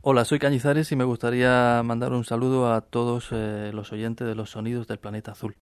Hola, soy Cañizares y me gustaría mandar un saludo a todos los oyentes de los sonidos del planeta azul.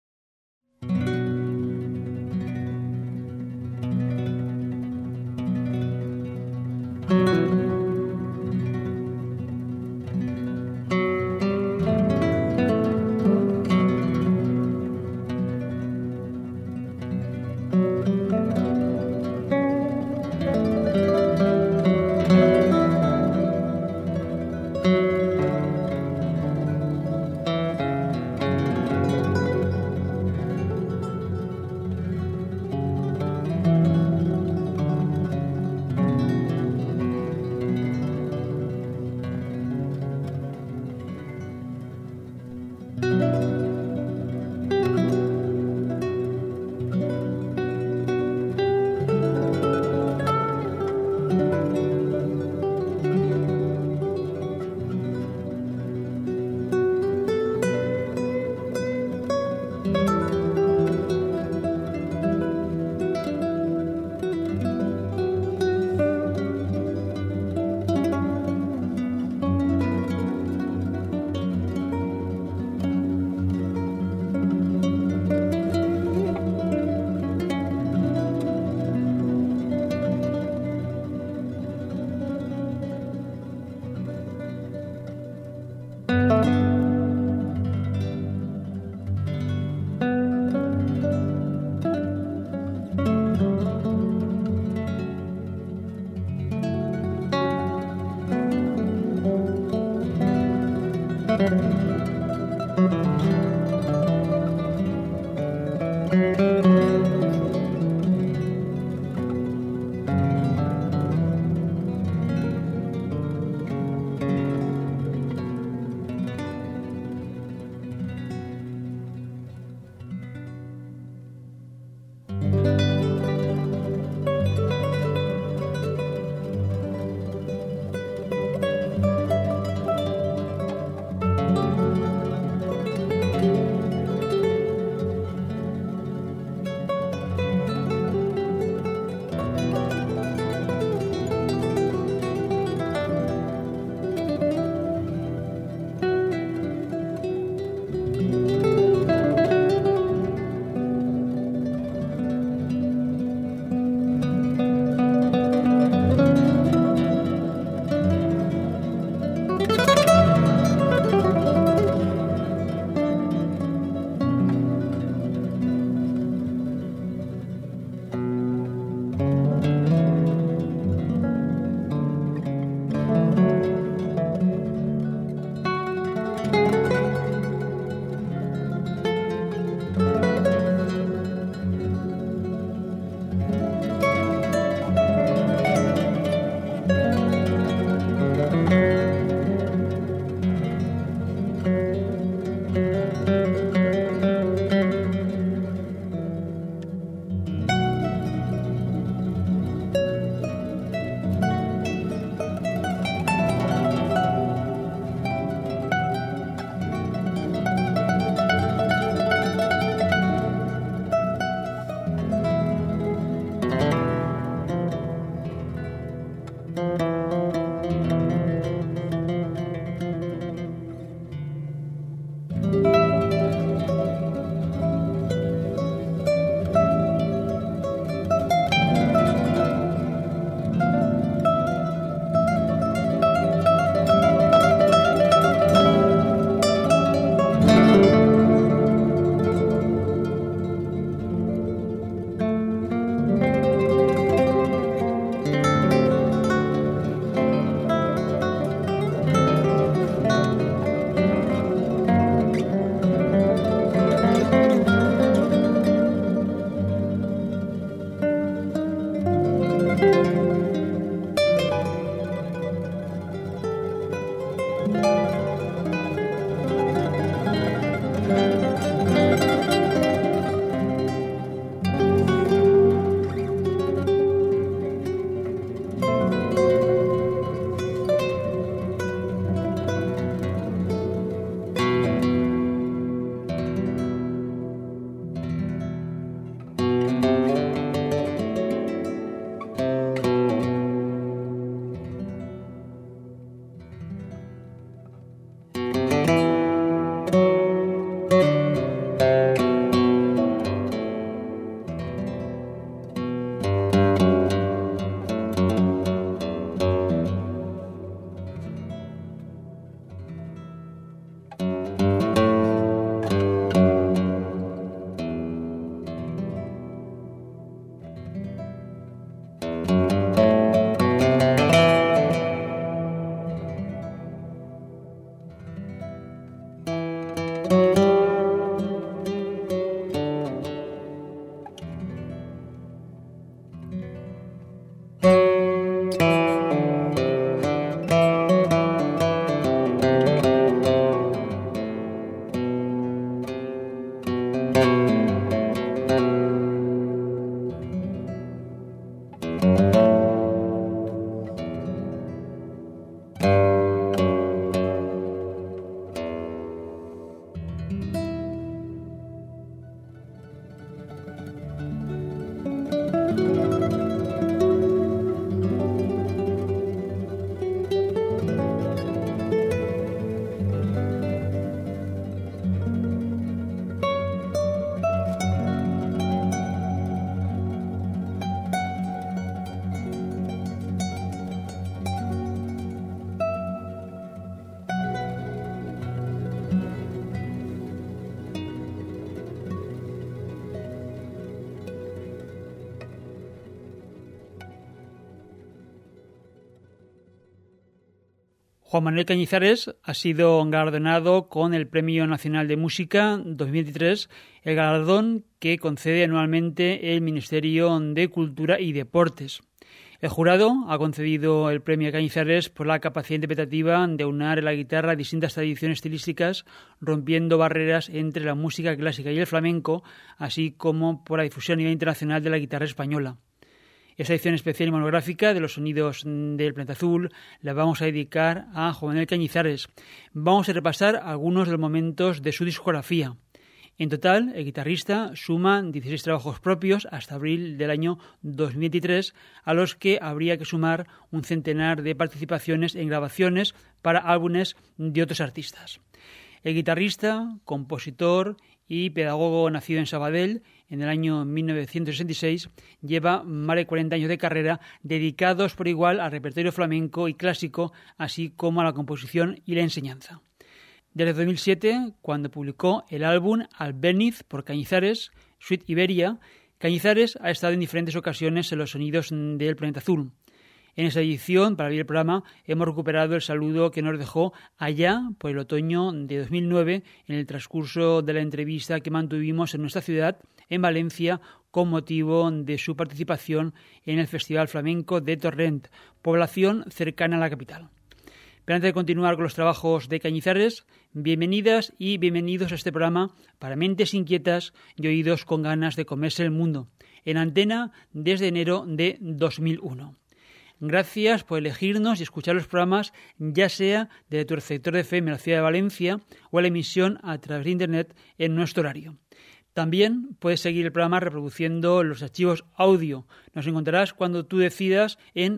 Juan Manuel Cañizares ha sido galardonado con el Premio Nacional de Música 2023, el galardón que concede anualmente el Ministerio de Cultura y Deportes. El jurado ha concedido el premio a Cañizares por la capacidad interpretativa de aunar en la guitarra distintas tradiciones estilísticas, rompiendo barreras entre la música clásica y el flamenco, así como por la difusión a nivel internacional de la guitarra española. Esta edición especial y monográfica de los sonidos del Planeta Azul la vamos a dedicar a Juan Manuel Cañizares. Vamos a repasar algunos de los momentos de su discografía. En total, el guitarrista suma 16 trabajos propios hasta abril del año 2023, a los que habría que sumar un centenar de participaciones en grabaciones para álbumes de otros artistas. El guitarrista, compositor y pedagogo nacido en Sabadell en el año 1966, lleva más de 40 años de carrera dedicados por igual al repertorio flamenco y clásico, así como a la composición y la enseñanza. Desde 2007, cuando publicó el álbum Albéniz por Cañizares, Suite Iberia, Cañizares ha estado en diferentes ocasiones en los sonidos del Planeta Azul. En esa edición, para abrir el programa, hemos recuperado el saludo que nos dejó allá por el otoño de 2009 en el transcurso de la entrevista que mantuvimos en nuestra ciudad, en Valencia, con motivo de su participación en el Festival Flamenco de Torrent, población cercana a la capital. Pero antes de continuar con los trabajos de Cañizares, bienvenidas y bienvenidos a este programa para mentes inquietas y oídos con ganas de comerse el mundo, en antena desde enero de 2001. Gracias por elegirnos y escuchar los programas, ya sea desde tu receptor de FM en la ciudad de Valencia o la emisión a través de Internet en nuestro horario. También puedes seguir el programa reproduciendo los archivos audio. Nos encontrarás cuando tú decidas en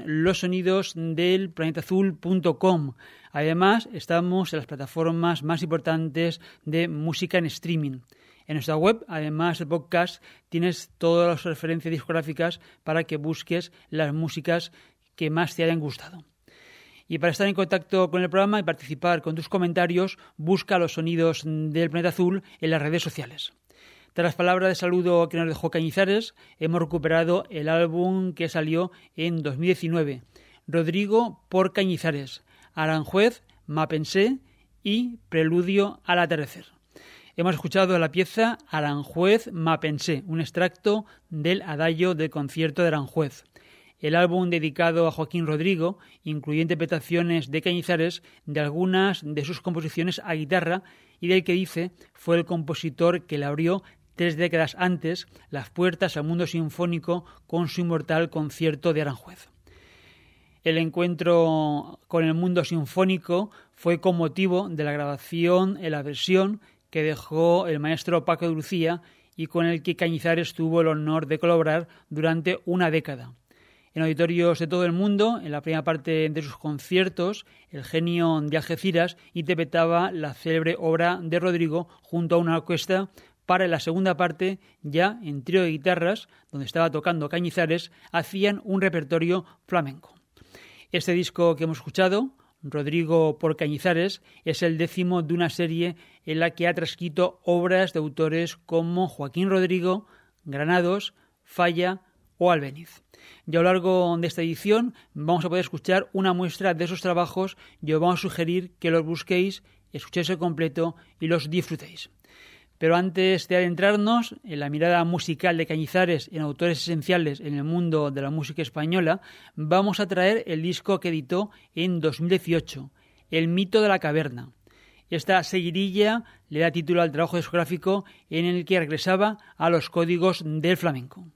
losonidosdelplanetaazul.com. Además, estamos en las plataformas más importantes de música en streaming. En nuestra web, además del podcast, tienes todas las referencias discográficas para que busques las músicas que más te hayan gustado. Y para estar en contacto con el programa y participar con tus comentarios, busca los sonidos del Planeta Azul en las redes sociales. Tras las palabras de saludo que nos dejó Cañizares, hemos recuperado el álbum que salió en 2019, Rodrigo por Cañizares, Aranjuez, Ma Pensé y Preludio al atardecer. Hemos escuchado la pieza Aranjuez, Ma Pensé, un extracto del adagio del concierto de Aranjuez. El álbum dedicado a Joaquín Rodrigo incluye interpretaciones de Cañizares de algunas de sus composiciones a guitarra y del que dice fue el compositor que le abrió 3 décadas antes las puertas al mundo sinfónico con su inmortal concierto de Aranjuez. El encuentro con el mundo sinfónico fue con motivo de la grabación en la versión que dejó el maestro Paco de Lucía y con el que Cañizares tuvo el honor de colaborar durante una década. En auditorios de todo el mundo, en la primera parte de sus conciertos, el genio de Algeciras interpretaba la célebre obra de Rodrigo junto a una orquesta. Para en la segunda parte, ya en trío de guitarras, donde estaba tocando Cañizares, hacían un repertorio flamenco. Este disco que hemos escuchado, Rodrigo por Cañizares, es el 10º de una serie en la que ha transcrito obras de autores como Joaquín Rodrigo, Granados, Falla o Albéniz. Y a lo largo de esta edición vamos a poder escuchar una muestra de esos trabajos y os vamos a sugerir que los busquéis, escuchéis el completo y los disfrutéis. Pero antes de adentrarnos en la mirada musical de Cañizares en autores esenciales en el mundo de la música española, vamos a traer el disco que editó en 2018, El mito de la caverna. Esta seguidilla le da título al trabajo discográfico en el que regresaba a los códigos del flamenco.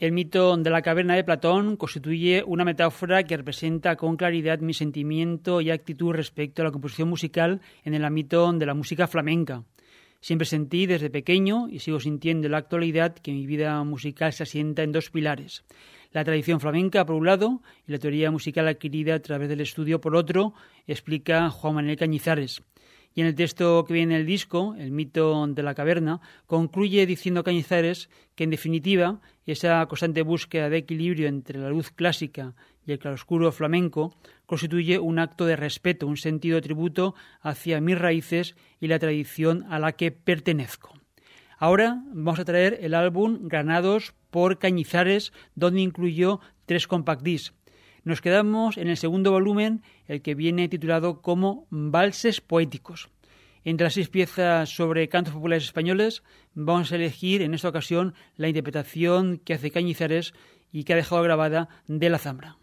El mito de la caverna de Platón constituye una metáfora que representa con claridad mi sentimiento y actitud respecto a la composición musical en el ámbito de la música flamenca. Siempre sentí desde pequeño, y sigo sintiendo en la actualidad, que mi vida musical se asienta en dos pilares: la tradición flamenca por un lado y la teoría musical adquirida a través del estudio por otro, explica Juan Manuel Cañizares. Y en el texto que viene en el disco, El mito de la caverna, concluye diciendo Cañizares que, en definitiva, esa constante búsqueda de equilibrio entre la luz clásica y el claroscuro flamenco constituye un acto de respeto, un sentido de tributo hacia mis raíces y la tradición a la que pertenezco. Ahora vamos a traer el álbum Granados por Cañizares, donde incluyó 3 compact discs. Nos quedamos en el segundo volumen, el que viene titulado como Valses Poéticos. Entre las 6 piezas sobre cantos populares españoles, vamos a elegir en esta ocasión la interpretación que hace Cañizares y que ha dejado grabada de la Zambra.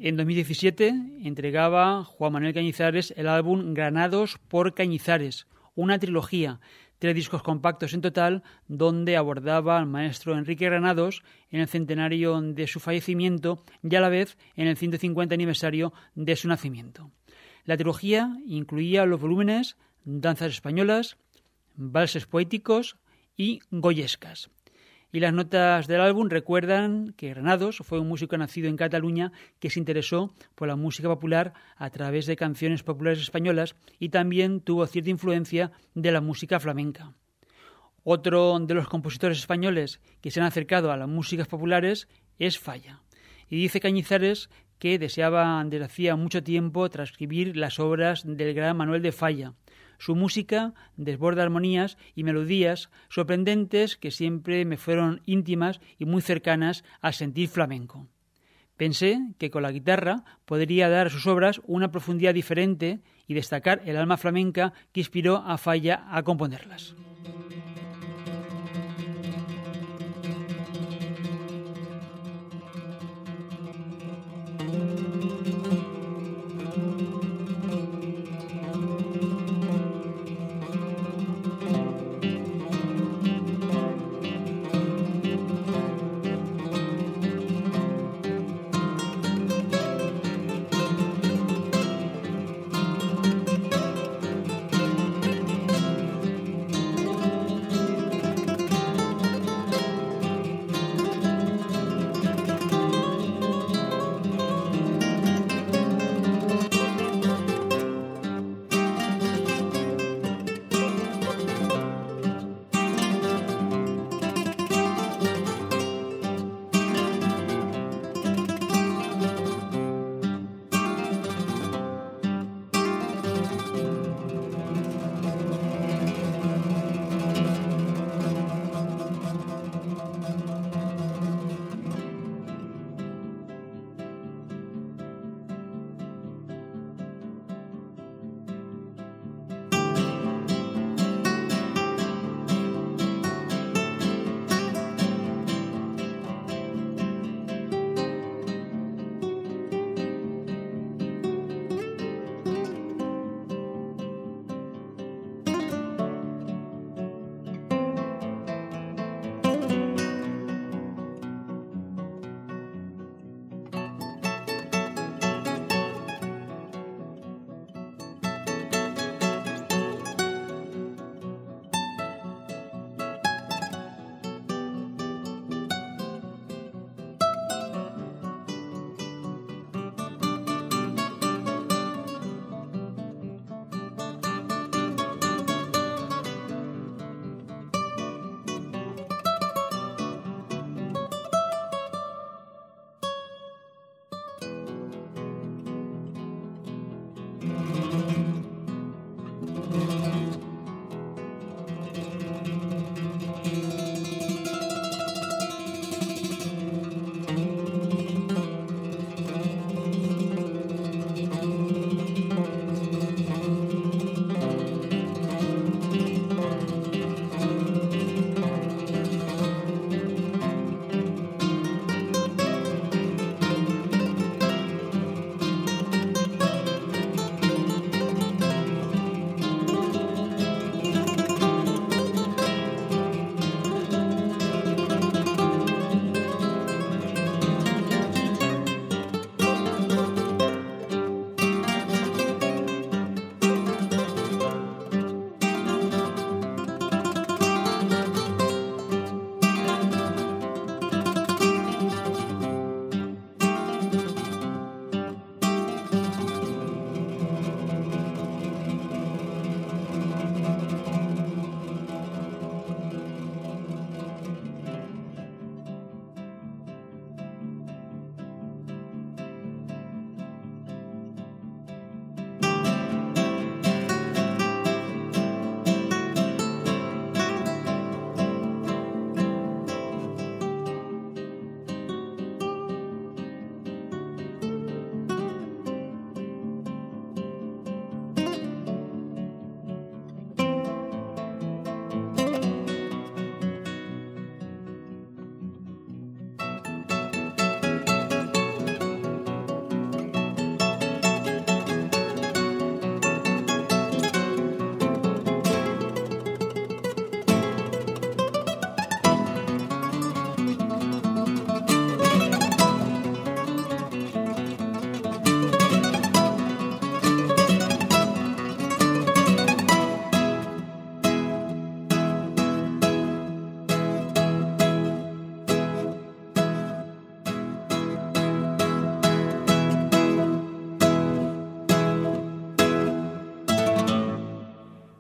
En 2017 entregaba Juan Manuel Cañizares el álbum Granados por Cañizares, una trilogía, 3 discos compactos en total, donde abordaba al maestro Enrique Granados en el centenario de su fallecimiento y a la vez en el 150 aniversario de su nacimiento. La trilogía incluía los volúmenes Danzas Españolas, Valses Poéticos y Goyescas. Y las notas del álbum recuerdan que Granados fue un músico nacido en Cataluña que se interesó por la música popular a través de canciones populares españolas y también tuvo cierta influencia de la música flamenca. Otro de los compositores españoles que se han acercado a las músicas populares es Falla. Y dice Cañizares que deseaba desde hacía mucho tiempo transcribir las obras del gran Manuel de Falla. Su música desborda armonías y melodías sorprendentes que siempre me fueron íntimas y muy cercanas al sentir flamenco. Pensé que con la guitarra podría dar a sus obras una profundidad diferente y destacar el alma flamenca que inspiró a Falla a componerlas.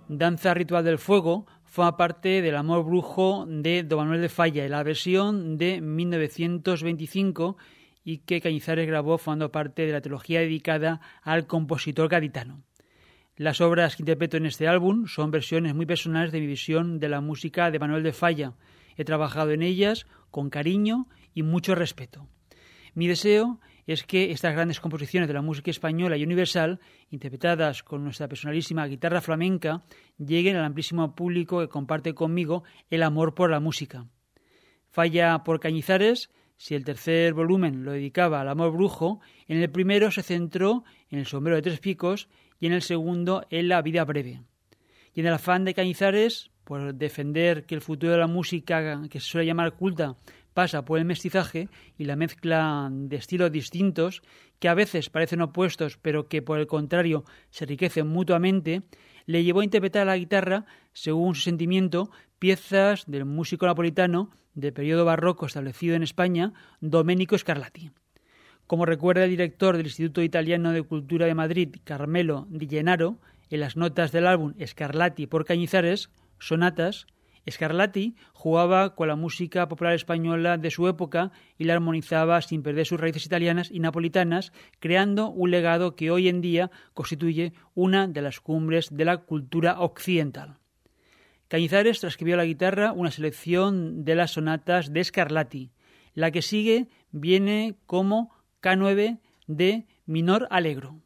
Danza Ritual del Fuego forma parte del Amor Brujo de Don Manuel de Falla, en la versión de 1925 y que Cañizares grabó formando parte de la trilogía dedicada al compositor gaditano. Las obras que interpreto en este álbum son versiones muy personales de mi visión de la música de Manuel de Falla. He trabajado en ellas con cariño y mucho respeto. Mi deseo es que estas grandes composiciones de la música española y universal, interpretadas con nuestra personalísima guitarra flamenca, lleguen al amplísimo público que comparte conmigo el amor por la música. Falla por Cañizares, si el tercer volumen lo dedicaba al amor brujo, en el primero se centró en el sombrero de tres picos y en el segundo en la vida breve. Y en el afán de Cañizares, por defender que el futuro de la música, que se suele llamar culta, pasa por el mestizaje y la mezcla de estilos distintos, que a veces parecen opuestos, pero que por el contrario se enriquecen mutuamente, le llevó a interpretar a la guitarra, según su sentimiento, piezas del músico napolitano del periodo barroco establecido en España, Domenico Scarlatti. Como recuerda el director del Instituto Italiano de Cultura de Madrid, Carmelo Di Gennaro, en las notas del álbum Scarlatti por Cañizares, Sonatas, Scarlatti jugaba con la música popular española de su época y la armonizaba sin perder sus raíces italianas y napolitanas, creando un legado que hoy en día constituye una de las cumbres de la cultura occidental. Cañizares transcribió a la guitarra una selección de las sonatas de Scarlatti. La que sigue viene como K9 de Minor Allegro.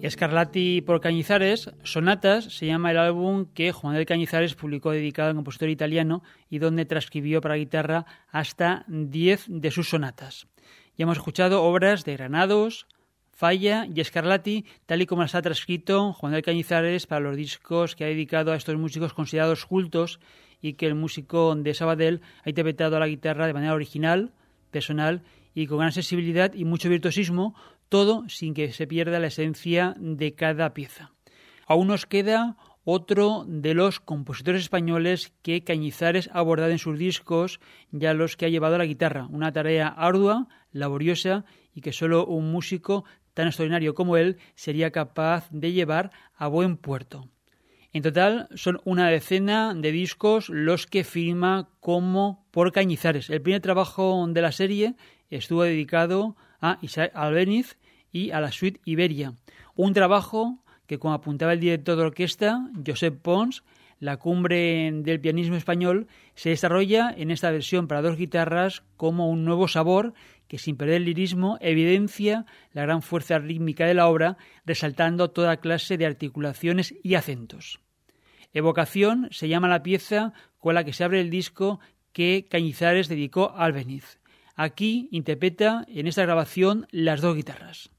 Scarlatti por Cañizares, Sonatas, se llama el álbum que Juan Manuel Cañizares publicó dedicado al compositor italiano y donde transcribió para guitarra hasta 10 de sus sonatas. Ya hemos escuchado obras de Granados, Falla y Scarlatti, tal y como las ha transcrito Juan Manuel Cañizares para los discos que ha dedicado a estos músicos considerados cultos y que el músico de Sabadell ha interpretado a la guitarra de manera original, personal y con gran sensibilidad y mucho virtuosismo, todo sin que se pierda la esencia de cada pieza. Aún nos queda otro de los compositores españoles que Cañizares ha abordado en sus discos, ya los que ha llevado a la guitarra, una tarea ardua, laboriosa y que solo un músico tan extraordinario como él sería capaz de llevar a buen puerto. En total son una decena de discos los que firma como por Cañizares. El primer trabajo de la serie estuvo dedicado a Isaac Albéniz y a la suite Iberia. Un trabajo que, como apuntaba el director de orquesta, Josep Pons, la cumbre del pianismo español, se desarrolla en esta versión para dos guitarras como un nuevo sabor que, sin perder el lirismo, evidencia la gran fuerza rítmica de la obra, resaltando toda clase de articulaciones y acentos. Evocación se llama la pieza con la que se abre el disco que Cañizares dedicó a Albéniz. Aquí interpreta en esta grabación las dos guitarras.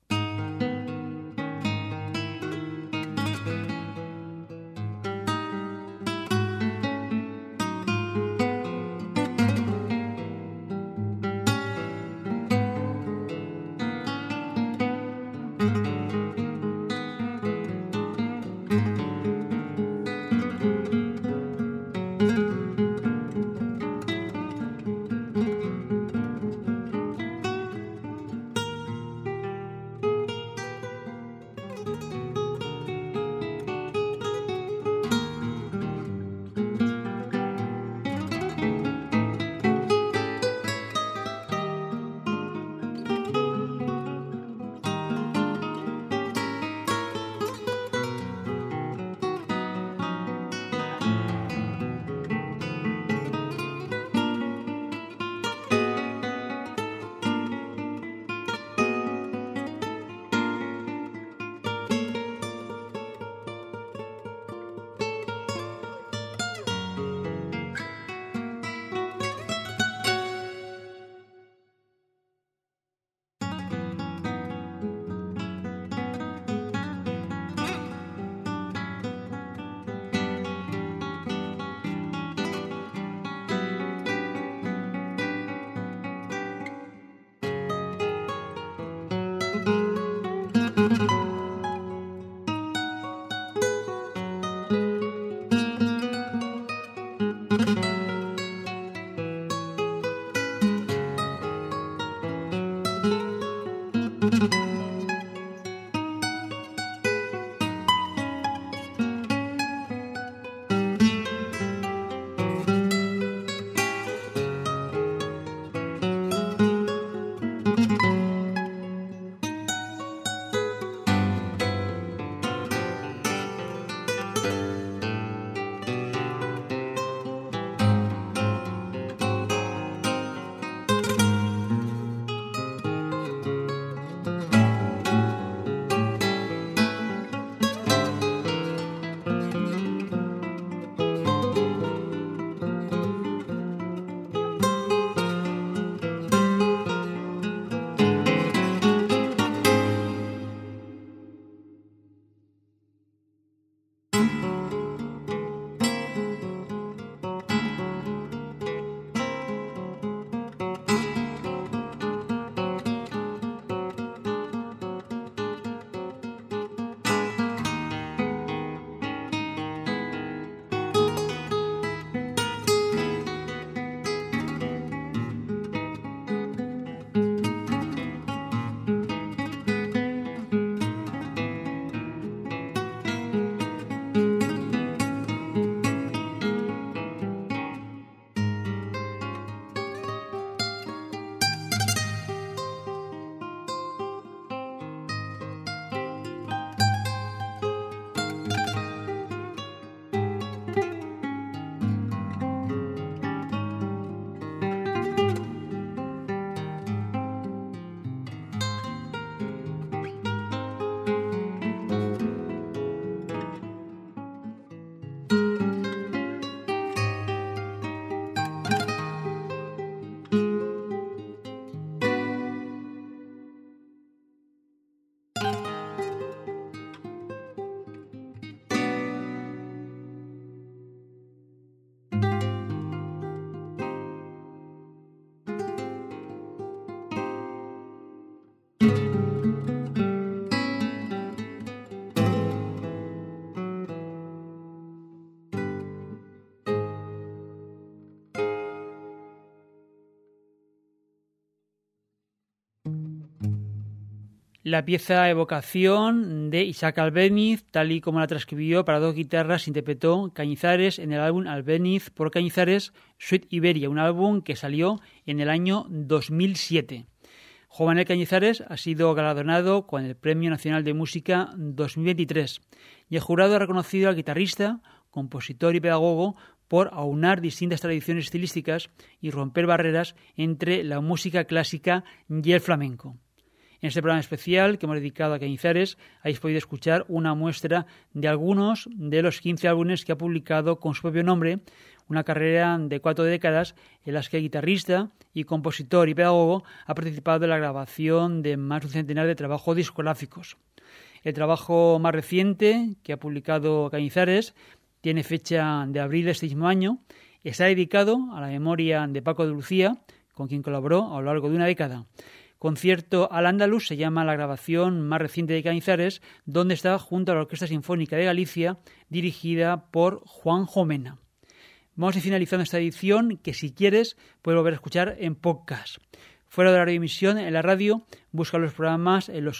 La pieza Evocación de Isaac Albéniz, tal y como la transcribió para 2 guitarras, interpretó Cañizares en el álbum Albéniz por Cañizares, Suite Iberia, un álbum que salió en el año 2007. Juan Manuel Cañizares ha sido galardonado con el Premio Nacional de Música 2023 y el jurado ha reconocido al guitarrista, compositor y pedagogo por aunar distintas tradiciones estilísticas y romper barreras entre la música clásica y el flamenco. En este programa especial que hemos dedicado a Cañizares habéis podido escuchar una muestra de algunos de los 15 álbumes que ha publicado con su propio nombre, una carrera de 4 décadas en las que el guitarrista y compositor y pedagogo ha participado en la grabación de más de un centenar de trabajos discográficos. El trabajo más reciente que ha publicado Cañizares tiene fecha de abril de este mismo año, está dedicado a la memoria de Paco de Lucía, con quien colaboró a lo largo de una década. Concierto al Andaluz se llama la grabación más reciente de Cañizares, donde está junto a la Orquesta Sinfónica de Galicia, dirigida por Juan Jomena. Vamos a ir finalizando esta edición, que si quieres puedes volver a escuchar en podcast. Fuera de la radioemisión, en la radio, busca los programas en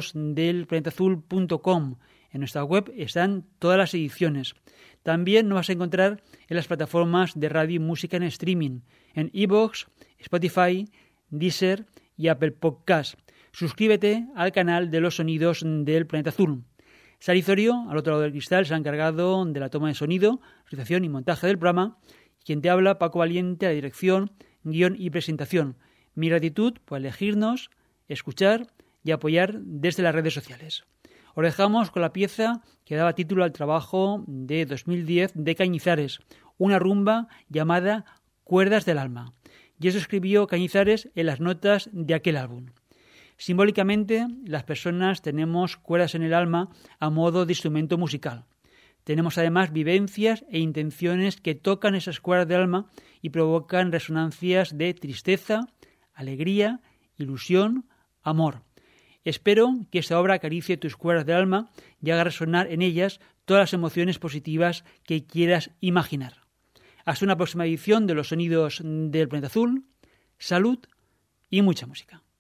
losonidosdelplanetazul.com. En nuestra web están todas las ediciones. También nos vas a encontrar en las plataformas de radio y música en streaming, en iVoox, Spotify, Deezer y Apple Podcast. Suscríbete al canal de los sonidos del Planeta Azul. Sari Zorio, al otro lado del cristal, se ha encargado de la toma de sonido, realización y montaje del programa. Quien te habla, Paco Valiente, a la dirección, guión y presentación. Mi gratitud por elegirnos, escuchar y apoyar desde las redes sociales. Os dejamos con la pieza que daba título al trabajo de 2010 de Cañizares, una rumba llamada Cuerdas del Alma. Y eso escribió Cañizares en las notas de aquel álbum. Simbólicamente, las personas tenemos cuerdas en el alma a modo de instrumento musical. Tenemos además vivencias e intenciones que tocan esas cuerdas del alma y provocan resonancias de tristeza, alegría, ilusión, amor. Espero que esta obra acaricie tus cuerdas del alma y haga resonar en ellas todas las emociones positivas que quieras imaginar. Hasta una próxima edición de Los Sonidos del Planeta Azul. Salud y mucha música.